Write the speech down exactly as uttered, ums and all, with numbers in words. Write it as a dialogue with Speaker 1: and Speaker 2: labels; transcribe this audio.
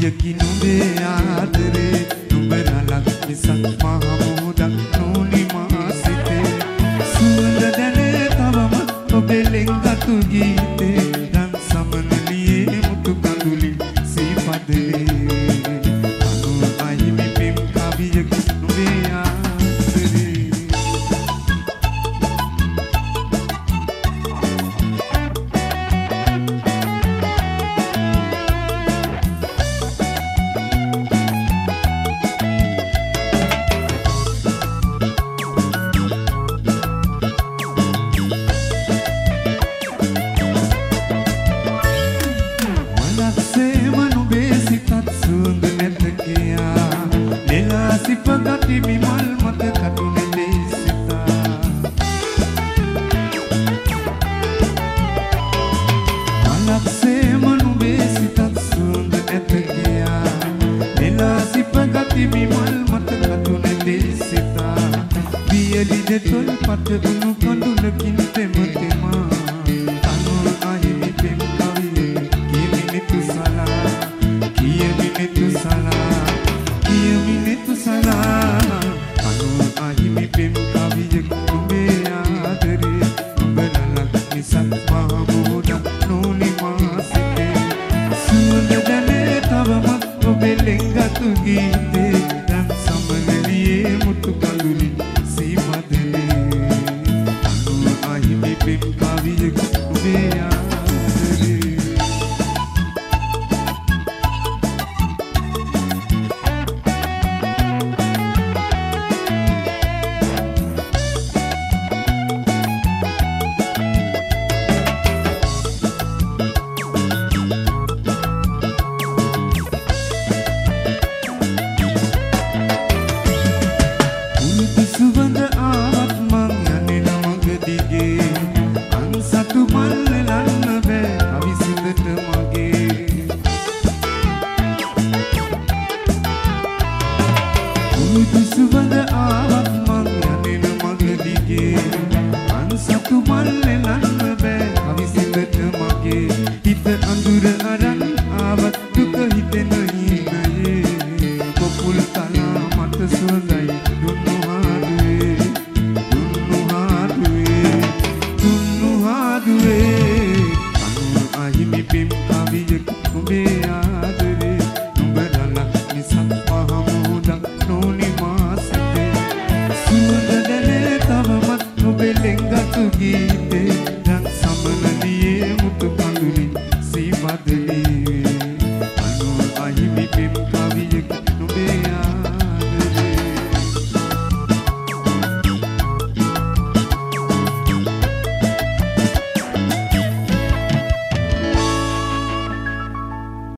Speaker 1: කවියකි නුඹේ ආදරේ නුඹ රලක් මිසක් මහ මොහොතක් නොනි මා සිතේ සුවඳ දැනේ තවම ඔබේ ලෙන්ගතු ගීතේ රන් සමනලියේ මුතු කඳුලි සීපදේ අනුව අහිමි පෙම් කවියකි නුඹේ ආදරේ සිපගති විමල් මත කටුනේ දේසිතා මලක්සේම නුඹේ සිතත් සුවඳ නැත ගියා නෙලා සිපගති විමල් මත කටුනේ දේසිතා වියලි දෙතොල් පත උණු කඳුලකින් තෙම තෙමා තනුව අහිමි පෙම් කවියේ කියමිනෙ තුසලා කියමිනෙ තුසලා කියමිනෙ තුසලා අනුව අහිමි පෙම් කවියක නුඹේ ආදරේ නුඹ රලක් මිසක් මහ මොහොතක් නොනි මා සිතේ සුවඳ දැනේ තවම ඔබේ ලෙන්ගතු ගීතේ රන් සමනලියේ මුතු කඳුලි සීපදේ අනුව අහිමි පෙම් කවියක නුඹේ ආදරේ සුවඳ ආවත් මං යන්නේ නමග දිගේ අන්සතු මල් ලන්න බෑ අවිසිඳට මගේ පුරුදු සුවඳ ආවත් මං යන්නේ නමග දිගේ අන්සතු මල් ලන්න බෑ අවිසිඳට මගේ හිත අඳුර අරන් ආවත් දුක හිතෙන හිනේ කොපුල් තලා මට සුවඳයි අහිමි පෙම් කවියක නුඹේ ආදරේ නුඹ රලක් මිසක් මහ මොහොතක් නොනි මා සිතේ සුවඳ දැනේ තවමත් ඔබේ ලෙන්ගතු ගීතේ